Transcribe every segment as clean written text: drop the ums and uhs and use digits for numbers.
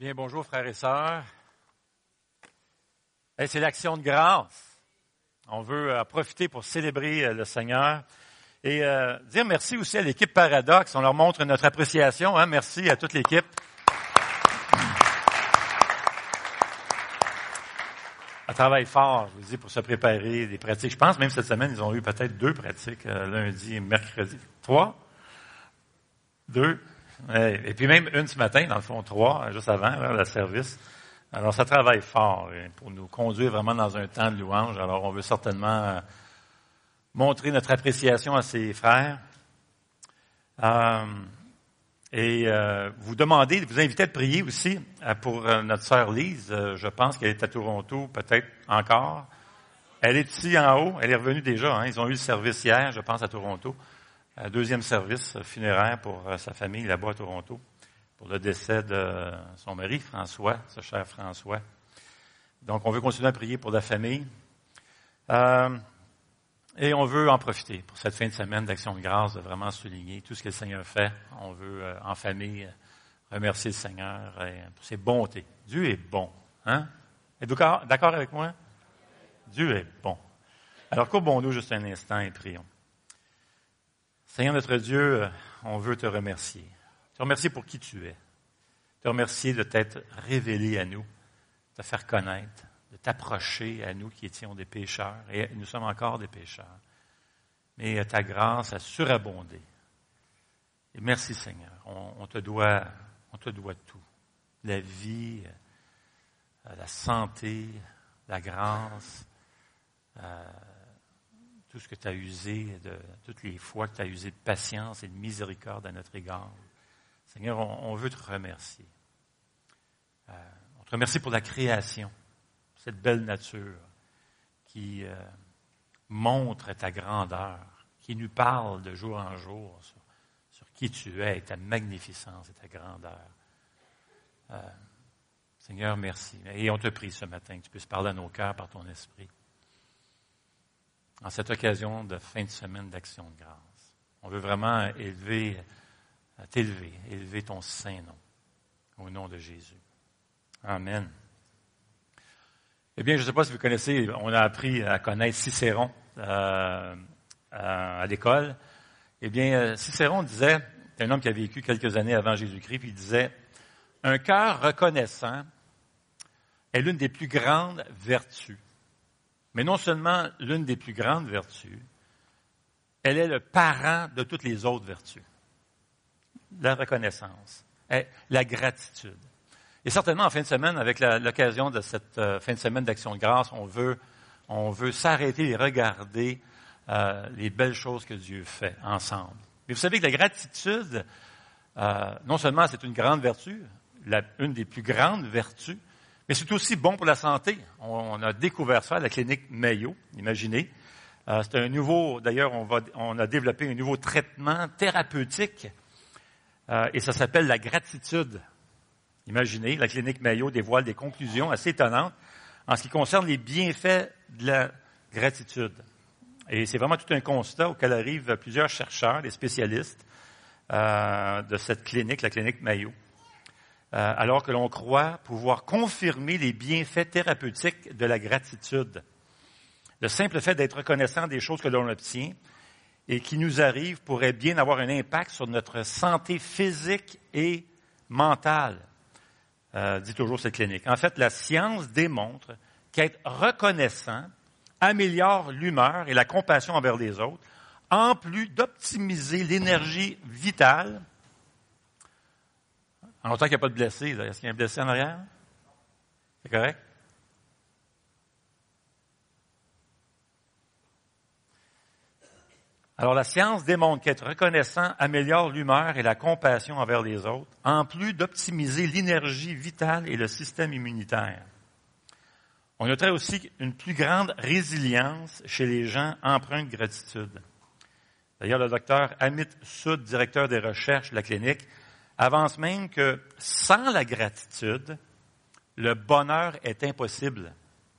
Bien, bonjour frères et sœurs. C'est l'action de grâce. On veut profiter pour célébrer le Seigneur et dire merci aussi à l'équipe Paradoxe. On leur montre notre appréciation. Merci à toute l'équipe. On travaille fort, je vous dis, pour se préparer des pratiques. Je pense même cette semaine, ils ont eu peut-être 2 pratiques, lundi et mercredi. 3? 2? Et puis même une ce matin, dans le fond 3, juste avant, le service. Alors ça travaille fort pour nous conduire vraiment dans un temps de louange. Alors on veut certainement montrer notre appréciation à ses frères. Vous demander, vous inviter à prier aussi pour notre sœur Lise. Je pense qu'elle est à Toronto, peut-être encore. Elle est ici en haut, elle est revenue déjà. Ils ont eu le service hier, je pense, à Toronto. Deuxième service funéraire pour sa famille là-bas à Toronto, pour le décès de son mari, François, ce cher François. Donc, on veut continuer à prier pour la famille. Et on veut en profiter pour cette fin de semaine d'Action de grâce, de vraiment souligner tout ce que le Seigneur fait. On veut, en famille, remercier le Seigneur pour ses bontés. Dieu est bon. Êtes-vous d'accord avec moi? Dieu est bon. Alors, courbons-nous juste un instant et prions. Seigneur notre Dieu, on veut te remercier. Te remercier pour qui tu es. Te remercier de t'être révélé à nous, de te faire connaître, de t'approcher à nous qui étions des pécheurs, et nous sommes encore des pécheurs. Mais ta grâce a surabondé. Et merci Seigneur, on te doit tout. La vie, la santé, la grâce, tout ce que tu as usé, toutes les fois que tu as usé de patience et de miséricorde à notre égard. Seigneur, on veut te remercier. On te remercie pour la création, pour cette belle nature qui montre ta grandeur, qui nous parle de jour en jour sur qui tu es et ta magnificence et ta grandeur. Seigneur, merci. Et on te prie ce matin que tu puisses parler à nos cœurs par ton esprit. En cette occasion de fin de semaine d'Action de grâce. On veut vraiment élever ton saint nom, au nom de Jésus. Amen. Eh bien, je ne sais pas si vous connaissez, on a appris à connaître Cicéron à l'école. Eh bien, Cicéron disait, c'est un homme qui a vécu quelques années avant Jésus-Christ, puis il disait, « Un cœur reconnaissant est l'une des plus grandes vertus. » Mais non seulement l'une des plus grandes vertus, elle est le parent de toutes les autres vertus. La reconnaissance, la gratitude. Et certainement, en fin de semaine, avec l'occasion de cette fin de semaine d'Action de grâce, on veut s'arrêter et regarder les belles choses que Dieu fait ensemble. Mais vous savez que la gratitude, non seulement c'est une grande vertu, une des plus grandes vertus, mais c'est aussi bon pour la santé. On a découvert ça à la clinique Mayo, imaginez. C'est un nouveau, d'ailleurs, on a développé un nouveau traitement thérapeutique et ça s'appelle la gratitude. Imaginez, la clinique Mayo dévoile des conclusions assez étonnantes en ce qui concerne les bienfaits de la gratitude. Et c'est vraiment tout un constat auquel arrivent plusieurs chercheurs, des spécialistes de cette clinique, la clinique Mayo. Alors que l'on croit pouvoir confirmer les bienfaits thérapeutiques de la gratitude. Le simple fait d'être reconnaissant des choses que l'on obtient et qui nous arrivent pourrait bien avoir un impact sur notre santé physique et mentale, dit toujours cette clinique. En fait, la science démontre qu'être reconnaissant améliore l'humeur et la compassion envers les autres, en plus d'optimiser l'énergie vitale. En longtemps qu'il n'y a pas de blessé, là. Est-ce qu'il y a un blessé en arrière? C'est correct? Alors, la science démontre qu'être reconnaissant améliore l'humeur et la compassion envers les autres, en plus d'optimiser l'énergie vitale et le système immunitaire. On noterait aussi une plus grande résilience chez les gens empreints de gratitude. D'ailleurs, le docteur Amit Sood, directeur des recherches de la clinique, avance même que sans la gratitude, le bonheur est impossible.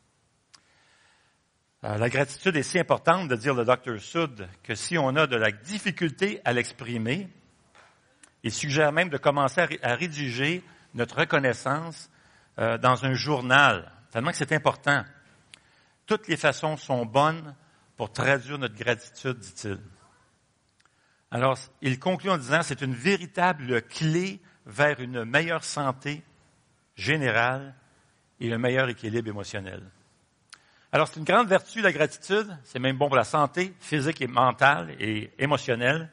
La gratitude est si importante, de dire le Dr. Sood, que si on a de la difficulté à l'exprimer, il suggère même de commencer à rédiger notre reconnaissance dans un journal, tellement que c'est important. Toutes les façons sont bonnes pour traduire notre gratitude, dit-il. Alors, il conclut en disant, c'est une véritable clé vers une meilleure santé générale et un meilleur équilibre émotionnel. Alors, c'est une grande vertu, la gratitude. C'est même bon pour la santé physique et mentale et émotionnelle.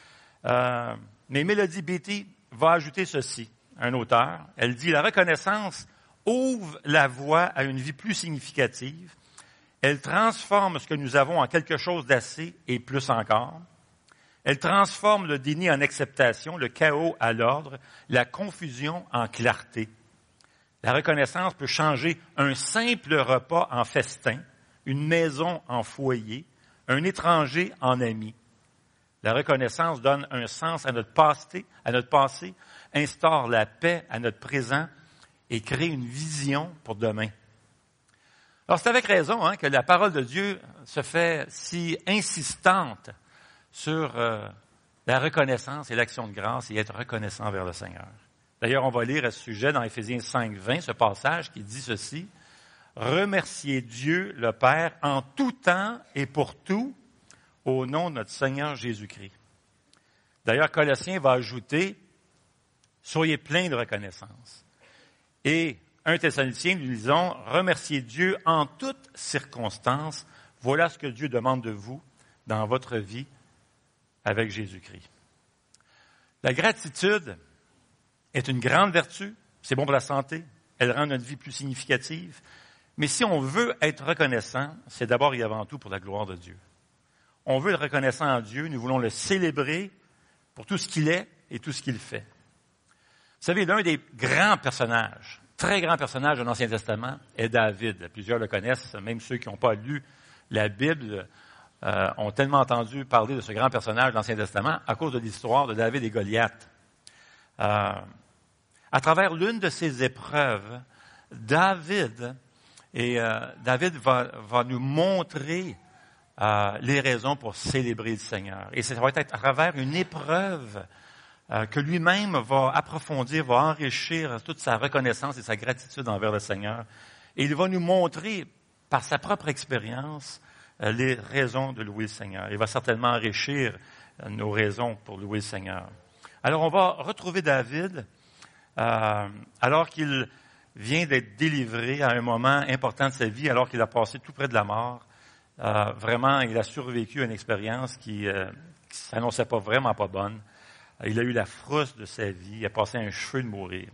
Mais Mélodie Beatty va ajouter ceci, un auteur. Elle dit, la reconnaissance ouvre la voie à une vie plus significative. Elle transforme ce que nous avons en quelque chose d'assez et plus encore. Elle transforme le déni en acceptation, le chaos à l'ordre, la confusion en clarté. La reconnaissance peut changer un simple repas en festin, une maison en foyer, un étranger en ami. La reconnaissance donne un sens à notre passé, instaure la paix à notre présent et crée une vision pour demain. Alors, c'est avec raison que la parole de Dieu se fait si insistante sur la reconnaissance et l'action de grâce et être reconnaissant vers le Seigneur. D'ailleurs, on va lire à ce sujet dans Éphésiens 5:20, ce passage qui dit ceci, « Remerciez Dieu le Père en tout temps et pour tout, au nom de notre Seigneur Jésus-Christ. » D'ailleurs, Colossiens va ajouter, « Soyez pleins de reconnaissance. » Et 1 Thessaloniciens, nous lisons, « Remerciez Dieu en toutes circonstances. Voilà ce que Dieu demande de vous dans votre vie avec Jésus-Christ. » La gratitude est une grande vertu. C'est bon pour la santé. Elle rend notre vie plus significative. Mais si on veut être reconnaissant, c'est d'abord et avant tout pour la gloire de Dieu. On veut être reconnaissant à Dieu. Nous voulons le célébrer pour tout ce qu'il est et tout ce qu'il fait. Vous savez, l'un des grands personnages, très grands personnages de l'Ancien Testament, est David. Plusieurs le connaissent, même ceux qui n'ont pas lu la Bible ont tellement entendu parler de ce grand personnage de l'Ancien Testament à cause de l'histoire de David et Goliath. À travers l'une de ces épreuves, David va nous montrer les raisons pour célébrer le Seigneur. Et ça va être à travers une épreuve que lui-même va approfondir, va enrichir toute sa reconnaissance et sa gratitude envers le Seigneur. Et il va nous montrer, par sa propre expérience, les raisons de louer le Seigneur. Il va certainement enrichir nos raisons pour louer le Seigneur. Alors, on va retrouver David alors qu'il vient d'être délivré à un moment important de sa vie, alors qu'il a passé tout près de la mort. Vraiment, il a survécu à une expérience qui s'annonçait pas vraiment pas bonne. Il a eu la frousse de sa vie, il a passé un cheveu de mourir.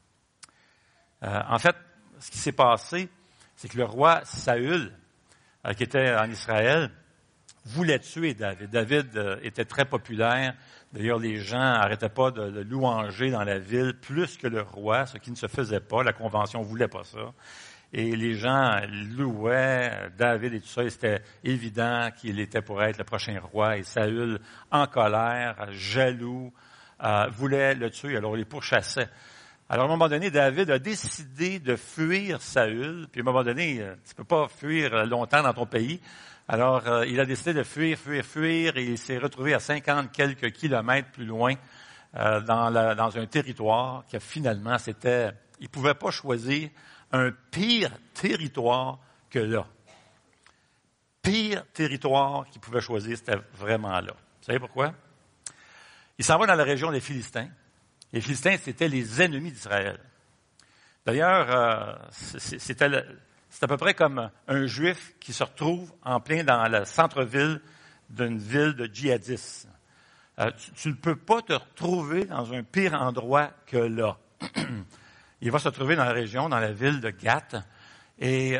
En fait, ce qui s'est passé, c'est que le roi Saül, qui était en Israël, voulait tuer David. David était très populaire. D'ailleurs, les gens n'arrêtaient pas de le louanger dans la ville plus que le roi, ce qui ne se faisait pas. La Convention ne voulait pas ça. Et les gens louaient David et tout ça. Et c'était évident qu'il était pour être le prochain roi. Et Saül, en colère, jaloux, voulait le tuer. Alors, il les pourchassait. Alors, à un moment donné, David a décidé de fuir Saül. Puis, à un moment donné, tu ne peux pas fuir longtemps dans ton pays. Alors, il a décidé de fuir, et il s'est retrouvé à 50 quelques kilomètres plus loin, dans un territoire qui finalement, il pouvait pas choisir un pire territoire que là. Pire territoire qu'il pouvait choisir, c'était vraiment là. Vous savez pourquoi? Il s'en va dans la région des Philistins. Les Philistins, c'était les ennemis d'Israël. D'ailleurs, c'est à peu près comme un Juif qui se retrouve en plein dans le centre-ville d'une ville de djihadistes. Tu ne peux pas te retrouver dans un pire endroit que là. Il va se trouver dans la région, dans la ville de Gath. Et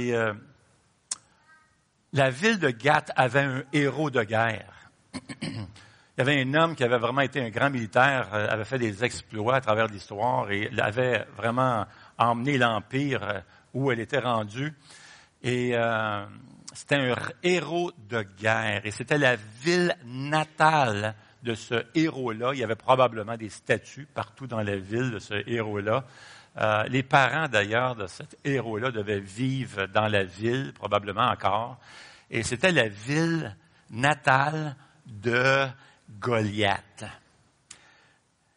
la ville de Gath avait un héros de guerre. Il y avait un homme qui avait vraiment été un grand militaire, avait fait des exploits à travers l'histoire et avait vraiment emmené l'Empire où elle était rendue. Et c'était un héros de guerre. Et c'était la ville natale de ce héros-là. Il y avait probablement des statues partout dans la ville de ce héros-là. Les parents, d'ailleurs, de cet héros-là devaient vivre dans la ville, probablement encore. Et c'était la ville natale de Goliath.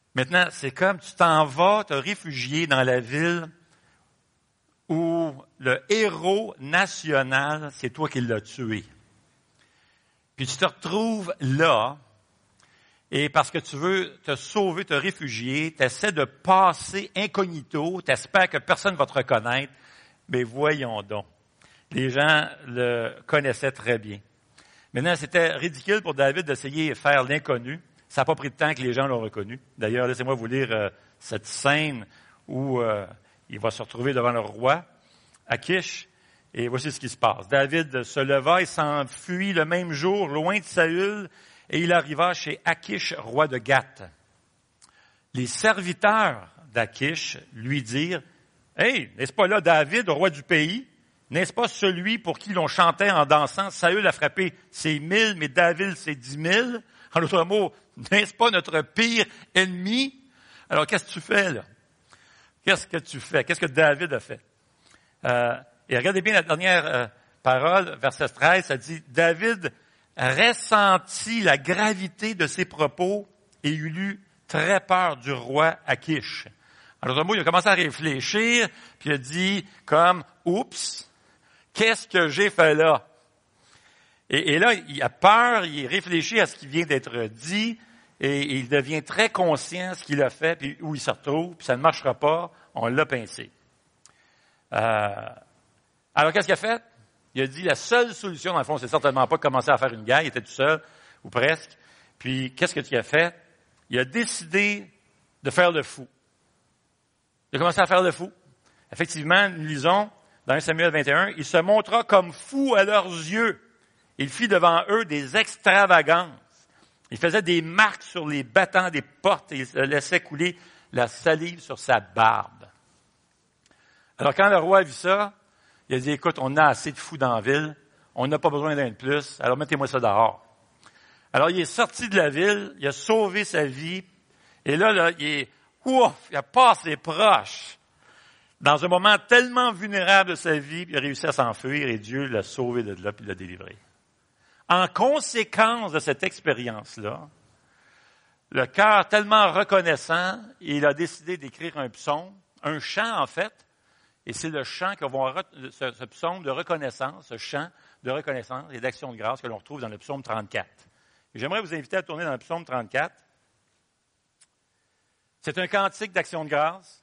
Maintenant, c'est comme tu t'en vas te réfugier dans la ville où le héros national, c'est toi qui l'as tué. Puis tu te retrouves là, et parce que tu veux te sauver, te réfugier, tu essaies de passer incognito, tu espères que personne ne va te reconnaître, mais voyons donc. Les gens le connaissaient très bien. Maintenant, c'était ridicule pour David d'essayer de faire l'inconnu. Ça n'a pas pris de temps que les gens l'ont reconnu. D'ailleurs, laissez-moi vous lire cette scène où il va se retrouver devant le roi, Akish, et voici ce qui se passe. David se leva et s'enfuit le même jour, loin de Saül, et il arriva chez Akish, roi de Gath. Les serviteurs d'Akish lui dirent, « Hey, n'est-ce pas là David, roi du pays? N'est-ce pas celui pour qui l'on chantait en dansant? Saül a frappé ses 1000, mais David ses 10 000. En d'autres mots, n'est-ce pas notre pire ennemi? Alors, qu'est-ce que tu fais, là? Qu'est-ce que tu fais? Qu'est-ce que David a fait? Et regardez bien la dernière parole, verset 13, ça dit, David ressentit la gravité de ses propos et eut très peur du roi Akish. En d'autres mots, il a commencé à réfléchir, puis il a dit comme, oups, qu'est-ce que j'ai fait là? Et là, il a peur, il réfléchit à ce qui vient d'être dit, et il devient très conscient de ce qu'il a fait, puis où il se retrouve, puis ça ne marchera pas, on l'a pincé. Alors, qu'est-ce qu'il a fait? Il a dit, la seule solution, dans le fond, c'est certainement pas de commencer à faire une guerre, il était tout seul, ou presque. Puis, qu'est-ce qu'il a fait? Il a décidé de faire le fou. Il a commencé à faire le fou. Effectivement, nous lisons, dans 1 Samuel 21, il se montra comme fou à leurs yeux. Il fit devant eux des extravagances. Il faisait des marques sur les battants des portes et il se laissait couler la salive sur sa barbe. Alors, quand le roi a vu ça, il a dit, écoute, on a assez de fous dans la ville, on n'a pas besoin d'un de plus, alors mettez-moi ça dehors. Alors, il est sorti de la ville, il a sauvé sa vie, et là, il a passé proche. Dans un moment tellement vulnérable de sa vie, il a réussi à s'enfuir et Dieu l'a sauvé de là puis l'a délivré. En conséquence de cette expérience-là, le cœur tellement reconnaissant, il a décidé d'écrire un psaume, un chant en fait, et c'est le chant ce psaume de reconnaissance, ce chant de reconnaissance et d'action de grâce que l'on retrouve dans le psaume 34. Et j'aimerais vous inviter à tourner dans le psaume 34. C'est un cantique d'action de grâce.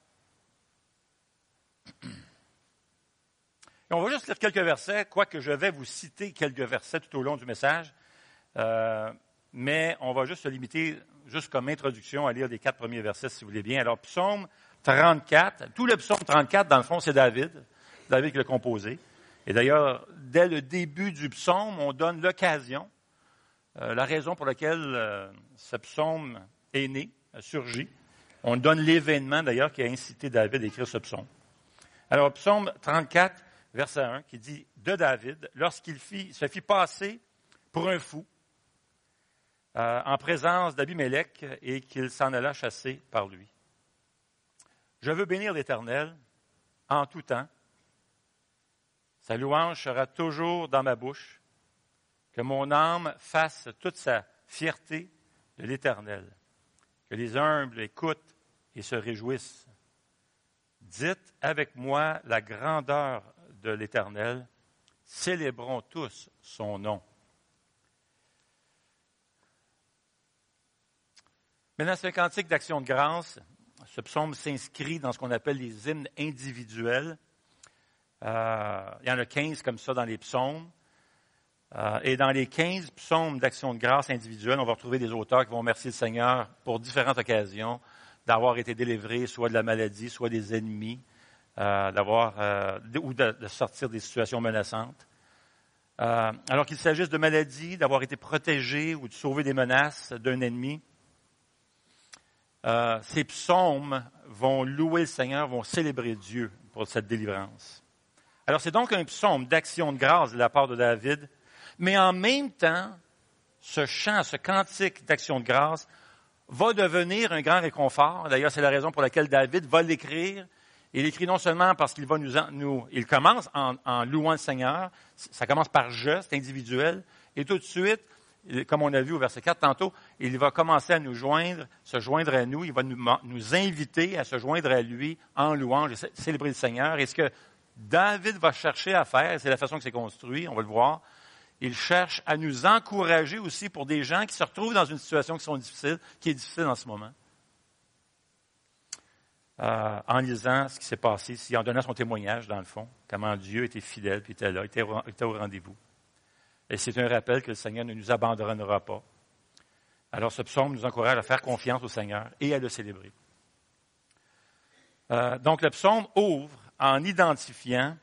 Et on va juste lire quelques versets, quoique je vais vous citer quelques versets tout au long du message, mais on va juste se limiter, juste comme introduction, à lire les 4 premiers versets, si vous voulez bien. Alors, psaume 34, tout le psaume 34, dans le fond, c'est David qui l'a composé. Et d'ailleurs, dès le début du psaume, on donne l'occasion, la raison pour laquelle ce psaume est né, a surgi. On donne l'événement, d'ailleurs, qui a incité David à écrire ce psaume. Alors, psaume 34, verset 1, qui dit de David, lorsqu'il se fit passer pour un fou en présence d'Abimélec et qu'il s'en alla chasser par lui. Je veux bénir l'Éternel en tout temps. Sa louange sera toujours dans ma bouche. Que mon âme fasse toute sa fierté de l'Éternel. Que les humbles écoutent et se réjouissent. Dites avec moi la grandeur de l'Éternel. Célébrons tous son nom. Maintenant, c'est un cantique d'action de grâce. Ce psaume s'inscrit dans ce qu'on appelle les hymnes individuels. Il y en a 15 comme ça dans les psaumes. Et dans les 15 psaumes d'action de grâce individuelle, on va retrouver des auteurs qui vont remercier le Seigneur pour différentes occasions d'avoir été délivrés, soit de la maladie, soit des ennemis, ou de sortir des situations menaçantes. Alors qu'il s'agisse de maladie, d'avoir été protégé ou de sauver des menaces d'un ennemi, ces psaumes vont louer le Seigneur, vont célébrer Dieu pour cette délivrance. Alors c'est donc un psaume d'action de grâce de la part de David, mais en même temps, ce chant, ce cantique d'action de grâce va devenir un grand réconfort. D'ailleurs, c'est la raison pour laquelle David va l'écrire. Il écrit non seulement parce qu'il va il commence en louant le Seigneur, ça commence par « je », c'est individuel, et tout de suite, comme on a vu au verset 4 tantôt, il va commencer à nous joindre, se joindre à nous, il va nous inviter à se joindre à lui en louange et célébrer le Seigneur. Et ce que David va chercher à faire, c'est la façon que c'est construit, on va le voir, il cherche à nous encourager aussi pour des gens qui se retrouvent dans une situation qui est difficile en ce moment. En lisant ce qui s'est passé ici, en donnant son témoignage, dans le fond, comment Dieu était fidèle, puis était là, était au rendez-vous. Et c'est un rappel que le Seigneur ne nous abandonnera pas. Alors ce psaume nous encourage à faire confiance au Seigneur et à le célébrer. Donc le psaume ouvre en identifiant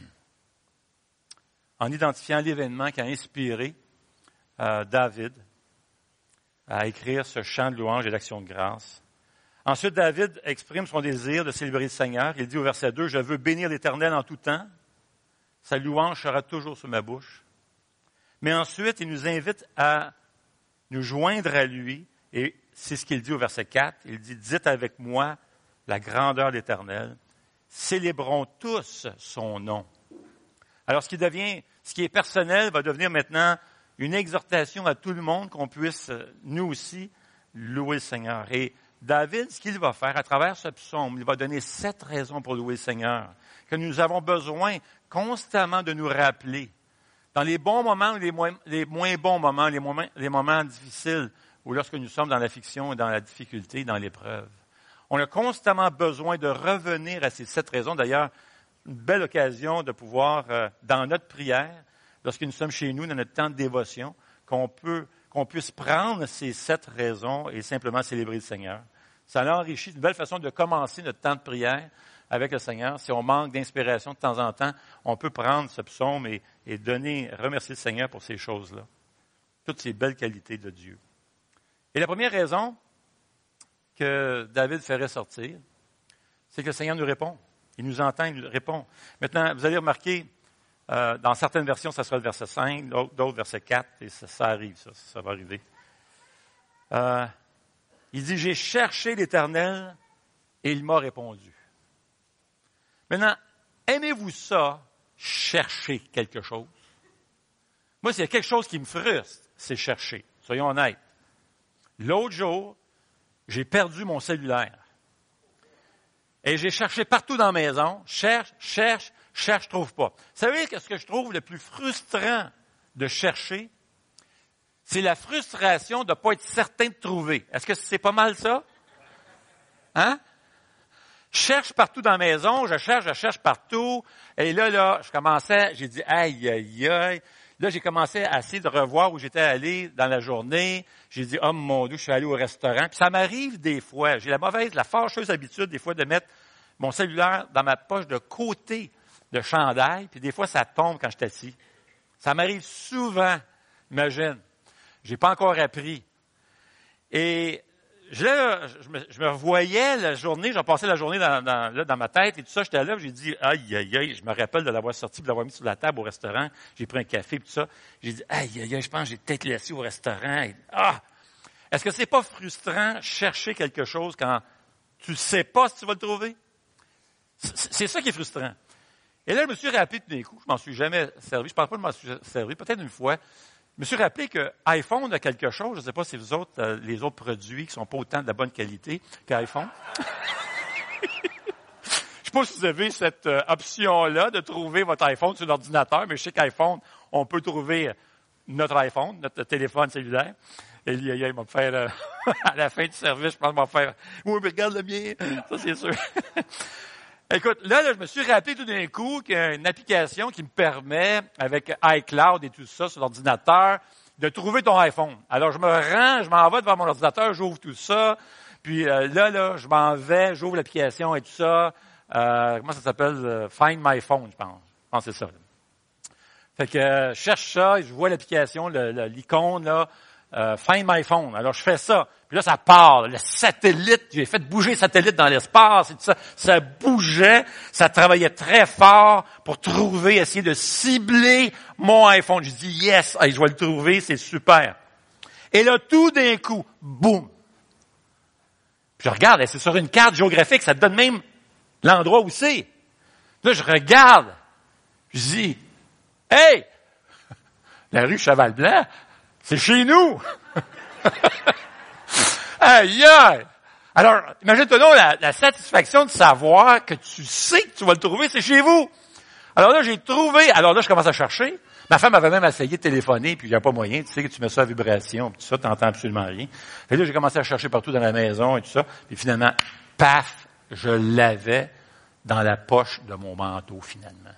l'événement qui a inspiré David à écrire ce chant de louange et d'action de grâce. Ensuite, David exprime son désir de célébrer le Seigneur. Il dit au verset 2, « Je veux bénir l'Éternel en tout temps. Sa louange sera toujours sur ma bouche. » Mais ensuite, il nous invite à nous joindre à lui. Et c'est ce qu'il dit au verset 4. Il dit, « Dites avec moi la grandeur de l'Éternel. Célébrons tous son nom. » Alors, ce qui est personnel va devenir maintenant une exhortation à tout le monde qu'on puisse, nous aussi, louer le Seigneur. Et David, ce qu'il va faire à travers ce psaume, il va donner 7 raisons pour louer le Seigneur, que nous avons besoin constamment de nous rappeler. Dans les bons moments ou les moins bons moments, les moments difficiles, ou lorsque nous sommes dans l'affliction et dans la difficulté, dans l'épreuve. On a constamment besoin de revenir à ces 7 raisons. D'ailleurs, une belle occasion de pouvoir, dans notre prière, lorsque nous sommes chez nous, dans notre temps de dévotion, qu'on puisse prendre ces 7 raisons et simplement célébrer le Seigneur. Ça l'enrichit, une belle façon de commencer notre temps de prière avec le Seigneur. Si on manque d'inspiration de temps en temps, on peut prendre ce psaume et remercier le Seigneur pour ces choses-là. Toutes ces belles qualités de Dieu. Et la première raison que David fait ressortir, c'est que le Seigneur nous répond. Il nous entend, il nous répond. Maintenant, vous allez remarquer, dans certaines versions, ça sera le verset 5, d'autres verset 4, et ça arrive, ça va arriver. Il dit, « J'ai cherché l'Éternel et il m'a répondu. » Maintenant, aimez-vous ça, chercher quelque chose? Moi, s'il y a quelque chose qui me frustre, c'est chercher. Soyons honnêtes. L'autre jour, j'ai perdu mon cellulaire. Et j'ai cherché partout dans la maison, cherche, trouve pas. Vous savez ce que je trouve le plus frustrant de chercher? C'est la frustration de ne pas être certain de trouver. Est-ce que c'est pas mal ça? Hein? Je cherche partout dans la maison, je cherche partout. Et là, j'ai dit, aïe, aïe, aïe. Là, j'ai commencé à essayer de revoir où j'étais allé dans la journée. J'ai dit, oh mon Dieu, je suis allé au restaurant. Puis ça m'arrive des fois. J'ai la fâcheuse habitude des fois de mettre mon cellulaire dans ma poche de côté de chandail. Puis des fois, ça tombe quand je suis assis. Ça m'arrive souvent. Imagine. J'ai pas encore appris. Et là, je me revoyais la journée, j'en passais la journée dans ma tête et tout ça, j'étais là, j'ai dit, aïe, aïe, aïe, je me rappelle de l'avoir sorti, de l'avoir mis sur la table au restaurant, j'ai pris un café et tout ça, j'ai dit, aïe, aïe, aïe, je pense que j'ai peut-être laissé au restaurant. Est-ce que c'est pas frustrant chercher quelque chose quand tu sais pas si tu vas le trouver? C'est ça qui est frustrant. Et là, je me suis rappelé tout d'un coup, je m'en suis jamais servi, je pense pas que je m'en suis servi, peut-être une fois. Je me suis rappelé que iPhone a quelque chose, je ne sais pas si vous autres, les autres produits qui sont pas autant de la bonne qualité qu'iPhone. Je sais pas si vous avez cette option-là de trouver votre iPhone sur l'ordinateur, mais je sais qu'iPhone, on peut trouver notre iPhone, notre téléphone cellulaire. Et il va me faire, à la fin du service, je pense qu'il va me faire, oui, mais regarde le mien, ça c'est sûr. Écoute, là, je me suis rappelé tout d'un coup qu'il y a une application qui me permet, avec iCloud et tout ça sur l'ordinateur, de trouver ton iPhone. Alors, je m'en vais devant mon ordinateur, j'ouvre tout ça, puis là, je m'en vais, j'ouvre l'application et tout ça. Comment ça s'appelle? Find My Phone, je pense. Je pense que c'est ça. Fait que je cherche ça, et je vois l'application, l'icône, là, Find My Phone. Alors, je fais ça. Puis là, ça part. Le satellite, j'ai fait bouger le satellite dans l'espace et tout ça. Ça bougeait. Ça travaillait très fort pour trouver, essayer de cibler mon iPhone. J'ai dit, yes, je vais le trouver, c'est super. Et là, tout d'un coup, boum. Puis je regarde, c'est sur une carte géographique, ça te donne même l'endroit où c'est. Là, je regarde. Je dis, hey! La rue Cheval-Blanc. C'est chez nous! Aïe, aïe! Alors, imagine-toi donc la satisfaction de savoir que tu sais que tu vas le trouver, c'est chez vous. Alors là, j'ai trouvé, alors là, je commence à chercher. Ma femme avait même essayé de téléphoner, puis il n'y a pas moyen, tu sais que tu mets ça à vibration, puis tout ça, tu n'entends absolument rien. Et là, j'ai commencé à chercher partout dans la maison et tout ça, puis finalement, paf, je l'avais dans la poche de mon manteau, finalement.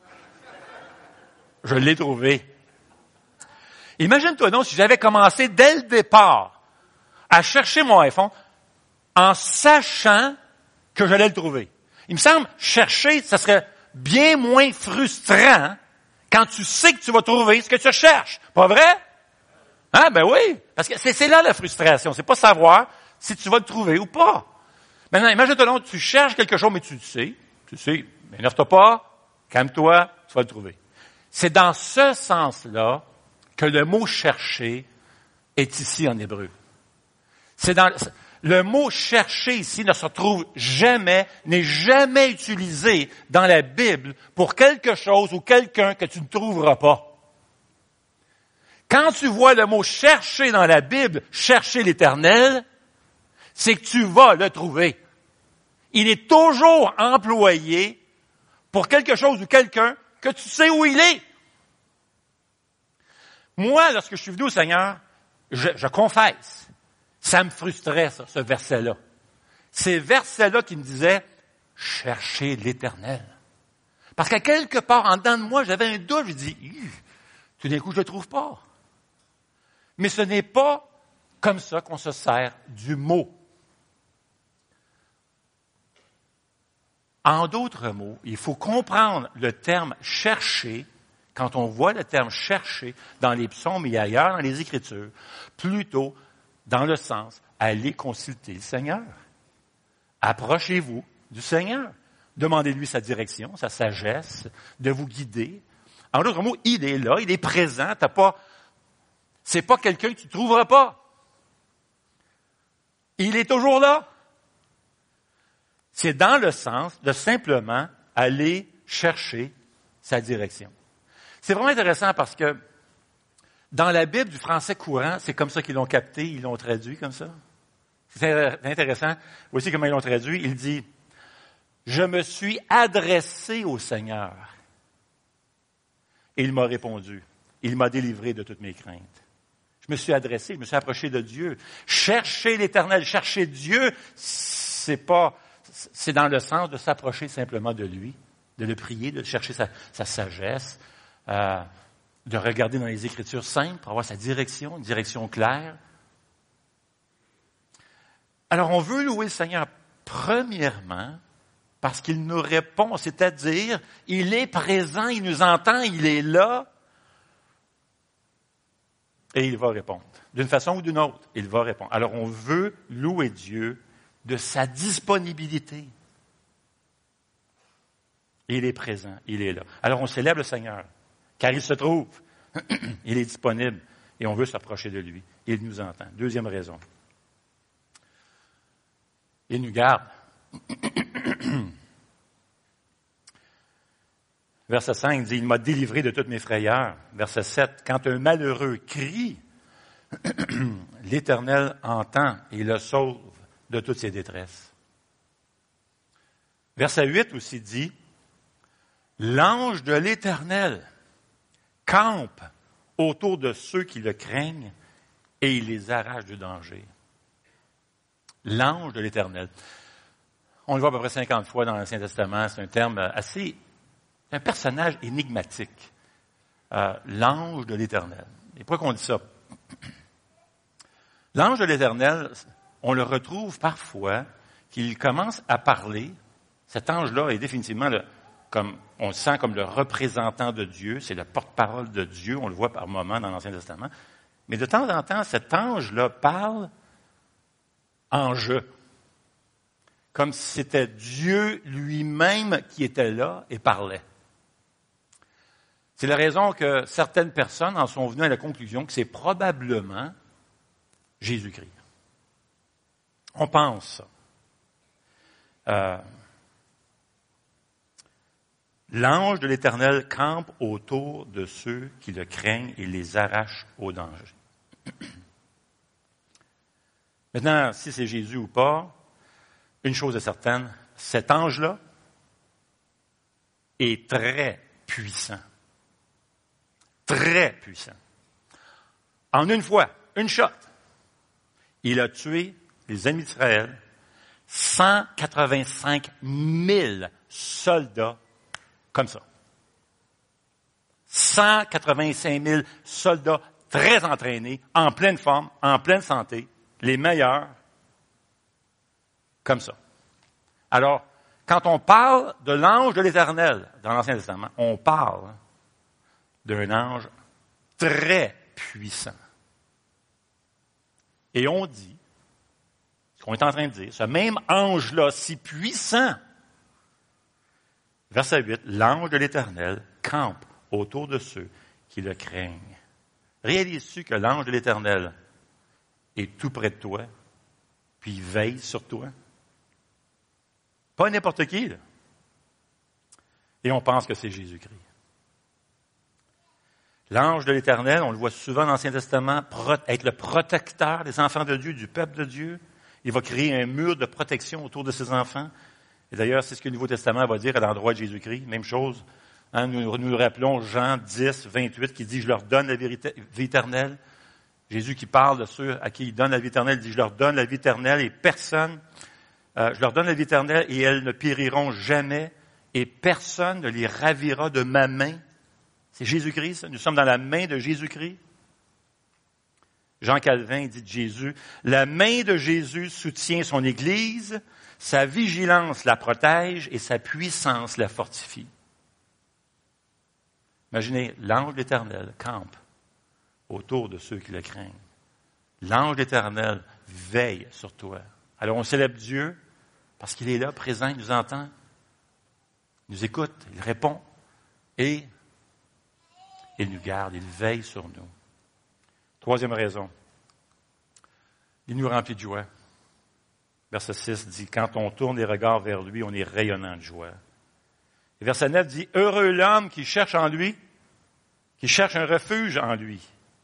Je l'ai trouvé. Imagine-toi donc si j'avais commencé dès le départ à chercher mon iPhone en sachant que j'allais le trouver. Il me semble, chercher, ça serait bien moins frustrant quand tu sais que tu vas trouver ce que tu cherches. Pas vrai? Hein? Ben oui. Parce que c'est là la frustration. C'est pas savoir si tu vas le trouver ou pas. Maintenant, imagine-toi donc, tu cherches quelque chose, mais tu le sais. Tu sais, mais énerve-toi pas, calme-toi, tu vas le trouver. C'est dans ce sens-là que le mot chercher est ici en hébreu. Le mot chercher ici ne se trouve jamais, n'est jamais utilisé dans la Bible pour quelque chose ou quelqu'un que tu ne trouveras pas. Quand tu vois le mot chercher dans la Bible, chercher l'Éternel, c'est que tu vas le trouver. Il est toujours employé pour quelque chose ou quelqu'un que tu sais où il est. Moi, lorsque je suis venu au Seigneur, je confesse, ça me frustrait, ça, ce verset-là. Ces versets-là qui me disaient « Cherchez l'Éternel ». Parce qu'à quelque part, en dedans de moi, j'avais un doute, je dis « Tout d'un coup, je ne le trouve pas ». Mais ce n'est pas comme ça qu'on se sert du mot. En d'autres mots, il faut comprendre le terme « chercher » quand on voit le terme « chercher » dans les psaumes et ailleurs dans les Écritures, plutôt dans le sens « allez consulter le Seigneur ». Approchez-vous du Seigneur. Demandez-lui sa direction, sa sagesse, de vous guider. En d'autres mots, il est là, il est présent. C'est pas quelqu'un que tu ne trouveras pas. Il est toujours là. C'est dans le sens de simplement aller chercher sa direction. C'est vraiment intéressant parce que dans la Bible du français courant, c'est comme ça qu'ils l'ont capté, ils l'ont traduit comme ça. C'est intéressant. Voici comment ils l'ont traduit. Il dit « Je me suis adressé au Seigneur et il m'a répondu. Il m'a délivré de toutes mes craintes. » Je me suis adressé, je me suis approché de Dieu. Chercher l'Éternel, chercher Dieu, c'est dans le sens de s'approcher simplement de lui, de le prier, de chercher sa sagesse, de regarder dans les Écritures simples pour avoir sa direction, une direction claire. Alors, on veut louer le Seigneur premièrement parce qu'il nous répond, c'est-à-dire, il est présent, il nous entend, il est là, et il va répondre. D'une façon ou d'une autre, il va répondre. Alors, on veut louer Dieu de sa disponibilité. Il est présent, il est là. Alors, on célèbre le Seigneur, car il se trouve, il est disponible, et on veut s'approcher de lui. Il nous entend. Deuxième raison. Il nous garde. Verset 5 dit, « Il m'a délivré de toutes mes frayeurs. » Verset 7, « Quand un malheureux crie, l'Éternel entend et le sauve de toutes ses détresses. » Verset 8 aussi dit, « L'ange de l'Éternel campe autour de ceux qui le craignent et il les arrache du danger. » L'ange de l'Éternel. On le voit à peu près 50 fois dans l'Ancien Testament. C'est un terme un personnage énigmatique. L'ange de l'Éternel. Et pourquoi qu'on dit ça? L'ange de l'Éternel, on le retrouve parfois qu'il commence à parler. Cet ange-là est définitivement, comme on le sent comme le représentant de Dieu. C'est le porte-parole de Dieu. On le voit par moments dans l'Ancien Testament. Mais de temps en temps, cet ange-là parle en jeu. Comme si c'était Dieu lui-même qui était là et parlait. C'est la raison que certaines personnes en sont venues à la conclusion que c'est probablement Jésus-Christ. On pense ça. L'ange de l'Éternel campe autour de ceux qui le craignent et les arrache au danger. Maintenant, si c'est Jésus ou pas, une chose est certaine, cet ange-là est très puissant. Très puissant. En une fois, une shot, il a tué les ennemis d'Israël, 185 000 soldats comme ça. 185 000 soldats très entraînés, en pleine forme, en pleine santé, les meilleurs, comme ça. Alors, quand on parle de l'ange de l'Éternel dans l'Ancien Testament, on parle d'un ange très puissant. Et on dit, ce qu'on est en train de dire, ce même ange-là, si puissant, verset 8, l'ange de l'Éternel campe autour de ceux qui le craignent. Réalises-tu que l'ange de l'Éternel est tout près de toi, puis il veille sur toi? Pas n'importe qui, là. Et on pense que c'est Jésus-Christ. L'ange de l'Éternel, on le voit souvent dans l'Ancien Testament, être le protecteur des enfants de Dieu, du peuple de Dieu. Il va créer un mur de protection autour de ses enfants. Et d'ailleurs, c'est ce que le Nouveau Testament va dire à l'endroit de Jésus-Christ. Même chose. Hein, nous rappelons Jean 10, 28, qui dit « Je leur donne la vie éternelle ». Jésus qui parle de ceux à qui il donne la vie éternelle, dit « Je leur donne la vie éternelle et personne, je leur donne la vie éternelle et elles ne périront jamais et personne ne les ravira de ma main. » C'est Jésus-Christ, ça. Nous sommes dans la main de Jésus-Christ. Jean Calvin dit de Jésus, « La main de Jésus soutient son Église, sa vigilance la protège et sa puissance la fortifie. » Imaginez, l'ange de l'Éternel campe autour de ceux qui le craignent. L'ange de l'Éternel veille sur toi. Alors on célèbre Dieu parce qu'il est là, présent, il nous entend, il nous écoute, il répond et il nous garde, il veille sur nous. Troisième raison, il nous remplit de joie. Verset 6 dit, quand on tourne les regards vers lui, on est rayonnant de joie. Et verset 9 dit, heureux l'homme qui cherche en lui, qui cherche un refuge en lui.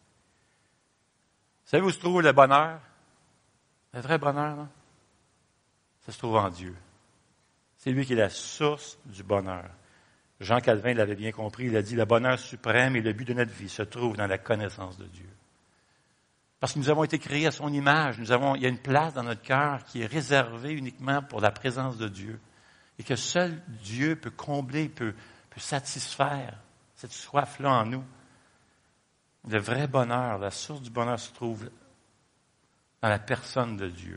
Vous savez où se trouve le bonheur? Le vrai bonheur, là? Ça se trouve en Dieu. C'est lui qui est la source du bonheur. Jean Calvin l'avait bien compris, il a dit, le bonheur suprême et le but de notre vie se trouve dans la connaissance de Dieu. Parce que nous avons été créés à son image, il y a une place dans notre cœur qui est réservée uniquement pour la présence de Dieu. Et que seul Dieu peut combler, peut satisfaire cette soif-là en nous. Le vrai bonheur, la source du bonheur se trouve dans la personne de Dieu.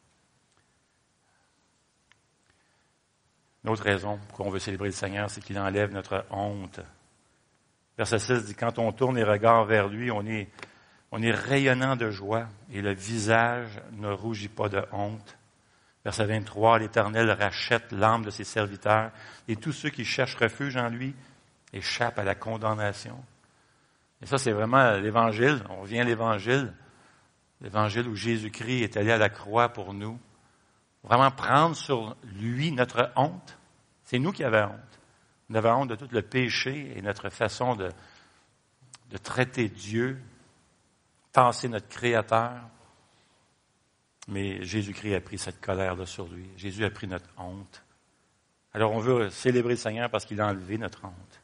Une autre raison pour qu'on veut célébrer le Seigneur, c'est qu'il enlève notre honte. Verset 6 dit, quand on tourne les regards vers lui, on est rayonnant de joie et le visage ne rougit pas de honte. Verset 23, l'Éternel rachète l'âme de ses serviteurs et tous ceux qui cherchent refuge en lui échappent à la condamnation. Et ça, c'est vraiment l'Évangile. On revient à l'Évangile. L'Évangile où Jésus-Christ est allé à la croix pour nous. Vraiment prendre sur lui notre honte. C'est nous qui avions honte. On avait honte de tout le péché et notre façon de traiter Dieu, tasser notre Créateur. Mais Jésus-Christ a pris cette colère-là sur lui. Jésus a pris notre honte. Alors on veut célébrer le Seigneur parce qu'il a enlevé notre honte.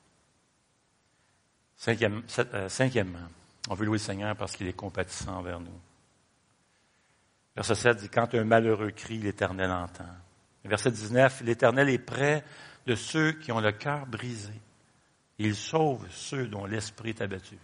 Cinquièmement, on veut louer le Seigneur parce qu'il est compatissant envers nous. Verset 7 dit, quand un malheureux crie, l'Éternel entend. Verset 19, l'Éternel est près de ceux qui ont le cœur brisé. Il sauve ceux dont l'esprit est abattu.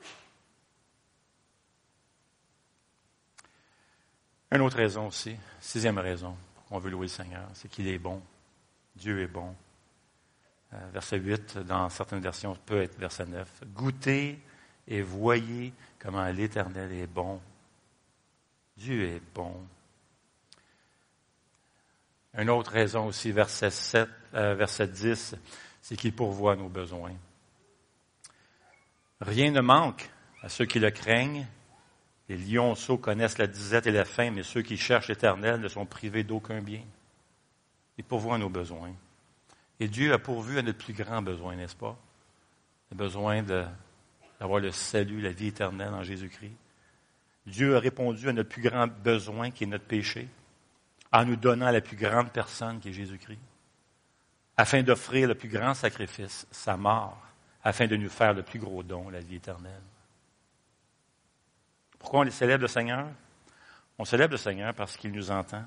Une autre raison aussi, sixième raison pour qu'on veut louer le Seigneur, c'est qu'il est bon. Dieu est bon. Verset 8, dans certaines versions, peut être verset 9. Goûtez et voyez comment l'Éternel est bon. Dieu est bon. Une autre raison aussi, verset 10, c'est qu'il pourvoit nos besoins. Rien ne manque à ceux qui le craignent. Les lionceaux connaissent la disette et la faim, mais ceux qui cherchent l'Éternel ne sont privés d'aucun bien. Il pourvoit nos besoins. Et Dieu a pourvu à notre plus grand besoin, n'est-ce pas? Le besoin d'avoir le salut, la vie éternelle en Jésus-Christ. Dieu a répondu à notre plus grand besoin qui est notre péché, en nous donnant la plus grande personne qui est Jésus-Christ, afin d'offrir le plus grand sacrifice, sa mort, afin de nous faire le plus gros don, la vie éternelle. Pourquoi on célèbre le Seigneur? On célèbre le Seigneur parce qu'il nous entend.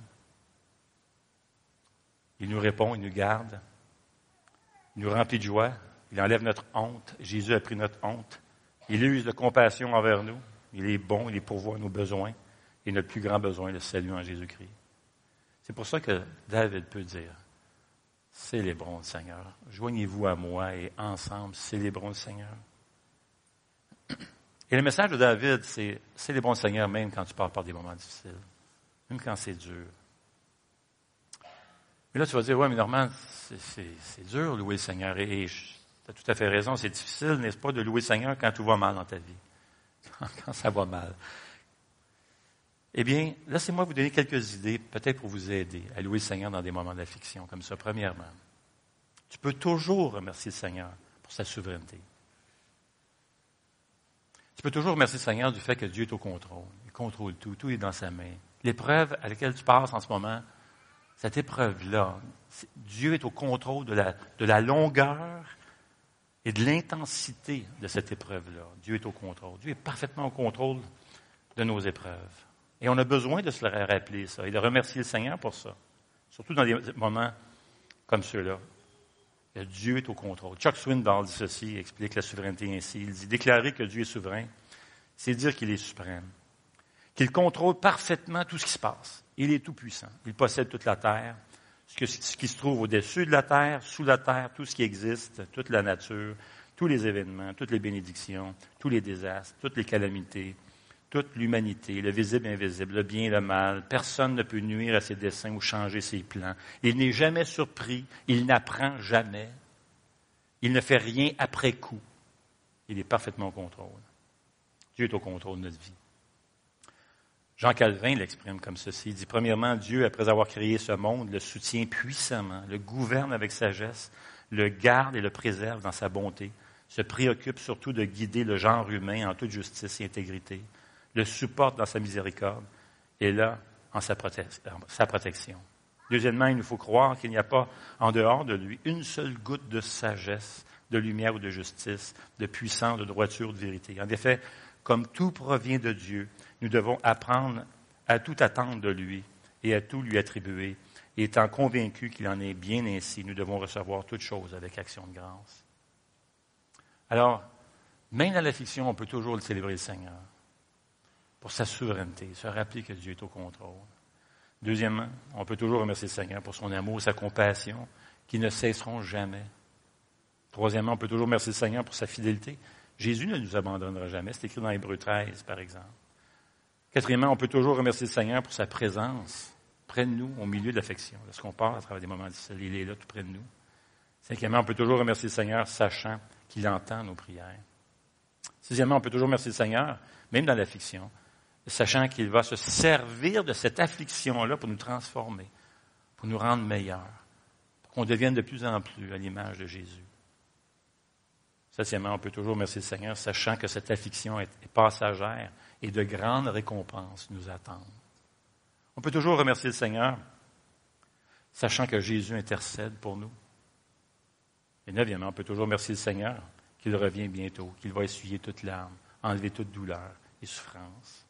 Il nous répond, il nous garde. Il nous remplit de joie. Il enlève notre honte. Jésus a pris notre honte. Il use de compassion envers nous. Il est bon, il est pourvoit à nos besoins. Et notre plus grand besoin, le salut en Jésus-Christ. C'est pour ça que David peut dire, célébrons le Seigneur. Joignez-vous à moi et ensemble, célébrons le Seigneur. Et le message de David, c'est célébrons le Seigneur même quand tu passes par des moments difficiles, même quand c'est dur. Mais là, tu vas dire, ouais, mais Normand, c'est dur louer le Seigneur. Et tu as tout à fait raison, c'est difficile, n'est-ce pas, de louer le Seigneur quand tout va mal dans ta vie, quand ça va mal. Eh bien, laissez-moi vous donner quelques idées, peut-être pour vous aider à louer le Seigneur dans des moments d'affliction, comme ça. Premièrement, tu peux toujours remercier le Seigneur pour sa souveraineté. Tu peux toujours remercier le Seigneur du fait que Dieu est au contrôle. Il contrôle tout, tout est dans sa main. L'épreuve à laquelle tu passes en ce moment, cette épreuve-là, Dieu est au contrôle de la longueur et de l'intensité de cette épreuve-là. Dieu est au contrôle. Dieu est parfaitement au contrôle de nos épreuves. Et on a besoin de se le rappeler, ça, et de remercier le Seigneur pour ça. Surtout dans des moments comme ceux-là. Dieu est au contrôle. Chuck Swindoll dit ceci, il explique la souveraineté ainsi. Il dit, déclarer que Dieu est souverain, c'est dire qu'il est suprême. Qu'il contrôle parfaitement tout ce qui se passe. Il est tout-puissant. Il possède toute la terre, ce qui se trouve au-dessus de la terre, sous la terre, tout ce qui existe, toute la nature, tous les événements, toutes les bénédictions, tous les désastres, toutes les calamités, toute l'humanité, le visible et l'invisible, le bien et le mal. Personne ne peut nuire à ses desseins ou changer ses plans. Il n'est jamais surpris, il n'apprend jamais. Il ne fait rien après coup. Il est parfaitement au contrôle. Dieu est au contrôle de notre vie. Jean Calvin l'exprime comme ceci. Il dit, premièrement, Dieu, après avoir créé ce monde, le soutient puissamment, le gouverne avec sagesse, le garde et le préserve dans sa bonté, se préoccupe surtout de guider le genre humain en toute justice et intégrité, le supporte dans sa miséricorde et là, en sa protection. Deuxièmement, il nous faut croire qu'il n'y a pas, en dehors de lui, une seule goutte de sagesse, de lumière ou de justice, de puissance, de droiture, de vérité. En effet, comme tout provient de Dieu, nous devons apprendre à tout attendre de lui et à tout lui attribuer. Et étant convaincus qu'il en est bien ainsi, nous devons recevoir toutes choses avec action de grâce. Alors, même dans l'affliction, on peut toujours le célébrer le Seigneur pour sa souveraineté, se rappeler que Dieu est au contrôle. Deuxièmement, on peut toujours remercier le Seigneur pour son amour, sa compassion, qui ne cesseront jamais. Troisièmement, on peut toujours remercier le Seigneur pour sa fidélité. Jésus ne nous abandonnera jamais. C'est écrit dans Hébreux 13, par exemple. Quatrièmement, on peut toujours remercier le Seigneur pour sa présence près de nous, au milieu de l'affection. Lorsqu'on part à travers des moments difficiles, il est là tout près de nous. Cinquièmement, on peut toujours remercier le Seigneur, sachant qu'il entend nos prières. Sixièmement, on peut toujours remercier le Seigneur, même dans l'affliction, sachant qu'il va se servir de cette affliction-là pour nous transformer, pour nous rendre meilleurs, pour qu'on devienne de plus en plus à l'image de Jésus. Septièmement, on peut toujours remercier le Seigneur, sachant que cette affliction est passagère et de grandes récompenses nous attendent. On peut toujours remercier le Seigneur, sachant que Jésus intercède pour nous. Et neuvièmement, on peut toujours remercier le Seigneur qu'il revient bientôt, qu'il va essuyer toute larme, enlever toute douleur et souffrance.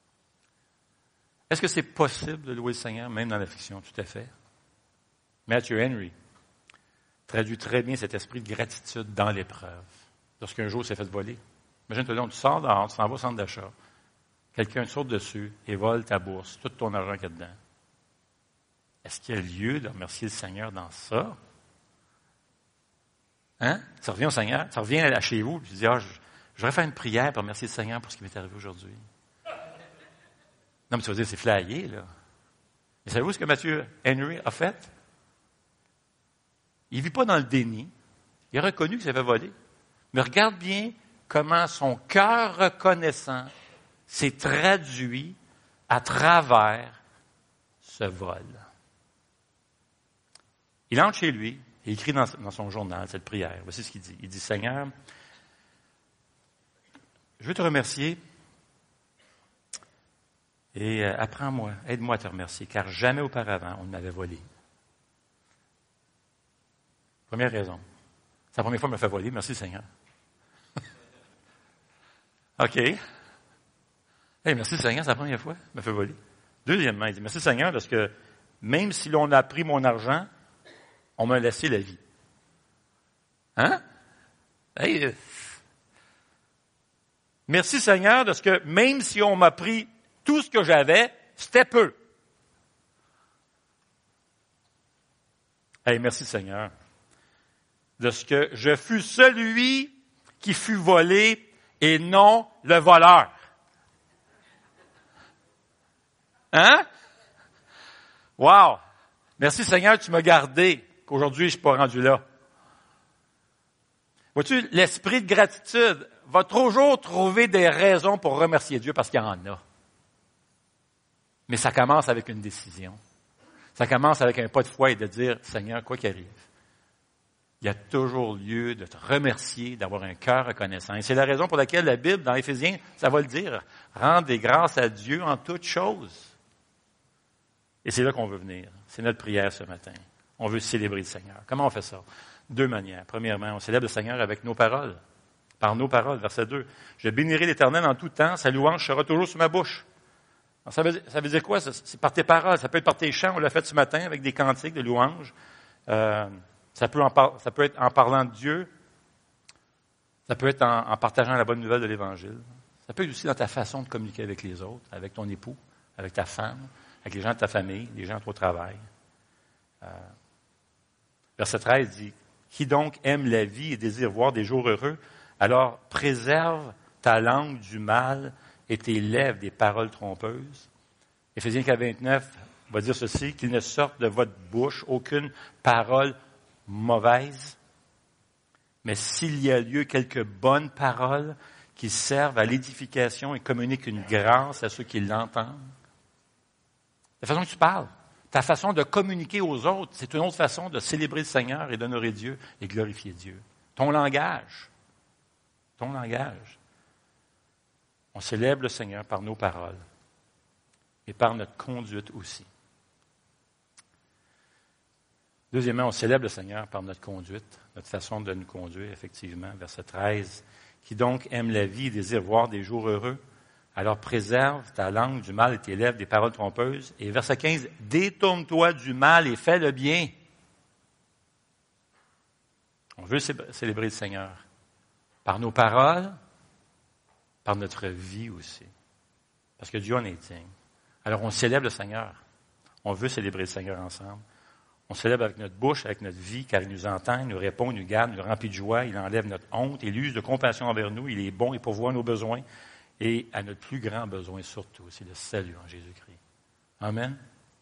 Est-ce que c'est possible de louer le Seigneur, même dans l'affliction? Tout à fait. Matthew Henry traduit très bien cet esprit de gratitude dans l'épreuve. Lorsqu'un jour, il s'est fait voler. Imagine-toi donc, tu sors dehors, tu t'en vas au centre d'achat. Quelqu'un te saute dessus et vole ta bourse, tout ton argent qu'il y a dedans. Est-ce qu'il y a lieu de remercier le Seigneur dans ça? Hein? Tu reviens au Seigneur, tu reviens chez vous, puis tu dis, je voudrais faire une prière pour remercier le Seigneur pour ce qui m'est arrivé aujourd'hui. Non, mais tu vas dire, c'est flyé, là. Mais savez-vous ce que Matthew Henry a fait? Il ne vit pas dans le déni. Il a reconnu qu'il s'avait volé. Mais regarde bien comment son cœur reconnaissant s'est traduit à travers ce vol. Il entre chez lui et écrit dans son journal cette prière. Voici ce qu'il dit. Il dit, Seigneur, je veux te remercier Et apprends-moi, aide-moi à te remercier, car jamais auparavant on ne m'avait volé. Première raison. C'est la première fois qu'il m'a fait voler. Merci Seigneur. OK. Hey, merci Seigneur, c'est la première fois qu'il m'a fait voler. Deuxièmement, il dit, merci Seigneur, parce que même si l'on a pris mon argent, on m'a laissé la vie. Hein? Hey, merci Seigneur, parce que même si on m'a pris tout ce que j'avais, c'était peu. Hey, merci Seigneur, de ce que je fus celui qui fut volé et non le voleur. Hein? Wow! Merci Seigneur, tu m'as gardé, qu'aujourd'hui je ne suis pas rendu là. Vois-tu, l'esprit de gratitude va toujours trouver des raisons pour remercier Dieu parce qu'il y en a. Mais ça commence avec une décision. Ça commence avec un pas de foi et de dire, Seigneur, quoi qu'il arrive, il y a toujours lieu de te remercier, d'avoir un cœur reconnaissant. Et c'est la raison pour laquelle la Bible, dans Éphésiens, ça va le dire, rendre des grâces à Dieu en toutes choses. Et c'est là qu'on veut venir. C'est notre prière ce matin. On veut célébrer le Seigneur. Comment on fait ça? Deux manières. Premièrement, on célèbre le Seigneur avec nos paroles. Par nos paroles, verset 2. Je bénirai l'Éternel en tout temps, sa louange sera toujours sur ma bouche. Alors, ça veut dire quoi? C'est par tes paroles. Ça peut être par tes chants. On l'a fait ce matin avec des cantiques de louange. Ça peut être en parlant de Dieu. Ça peut être en partageant la bonne nouvelle de l'Évangile. Ça peut être aussi dans ta façon de communiquer avec les autres, avec ton époux, avec ta femme, avec les gens de ta famille, les gens au travail. Verset 13 dit, « Qui donc aime la vie et désire voir des jours heureux, alors préserve ta langue du mal et tes lèvres des paroles trompeuses. » Éphésiens 4:29 va dire ceci, « Qu'il ne sorte de votre bouche aucune parole mauvaise, mais s'il y a lieu quelques bonnes paroles qui servent à l'édification et communiquent une grâce à ceux qui l'entendent. » La façon que tu parles, ta façon de communiquer aux autres, c'est une autre façon de célébrer le Seigneur et d'honorer Dieu et glorifier Dieu. Ton langage. On célèbre le Seigneur par nos paroles et par notre conduite aussi. Deuxièmement, on célèbre le Seigneur par notre conduite, notre façon de nous conduire, effectivement. Verset 13. « Qui donc aime la vie et désire voir des jours heureux, alors préserve ta langue du mal et tes lèvres des paroles trompeuses. » Et verset 15. « Détourne-toi du mal et fais le bien. » On veut célébrer le Seigneur par nos paroles, par notre vie aussi. Parce que Dieu en est digne. Alors on célèbre le Seigneur. On veut célébrer le Seigneur ensemble. On célèbre avec notre bouche, avec notre vie, car il nous entend, il nous répond, il nous garde, il nous remplit de joie, il enlève notre honte, il use de compassion envers nous, il est bon et pourvoit nos besoins. Et à notre plus grand besoin surtout, c'est le salut en Jésus-Christ. Amen.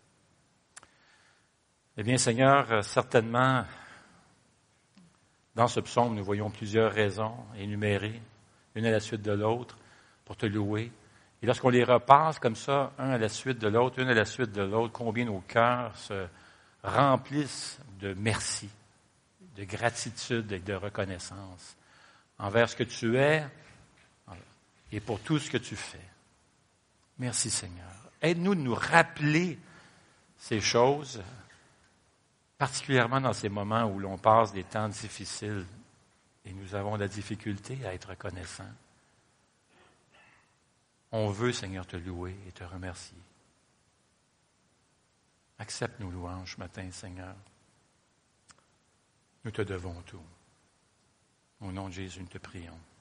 Eh bien, Seigneur, certainement, dans ce psaume, nous voyons plusieurs raisons énumérées, une à la suite de l'autre, pour te louer. Et lorsqu'on les repasse comme ça, un à la suite de l'autre, une à la suite de l'autre, combien nos cœurs se remplissent de merci, de gratitude et de reconnaissance envers ce que tu es et pour tout ce que tu fais. Merci Seigneur. Aide-nous de nous rappeler ces choses, particulièrement dans ces moments où l'on passe des temps difficiles et nous avons de la difficulté à être reconnaissants. On veut, Seigneur, te louer et te remercier. Accepte nos louanges ce matin, Seigneur. Nous te devons tout. Au nom de Jésus, nous te prions.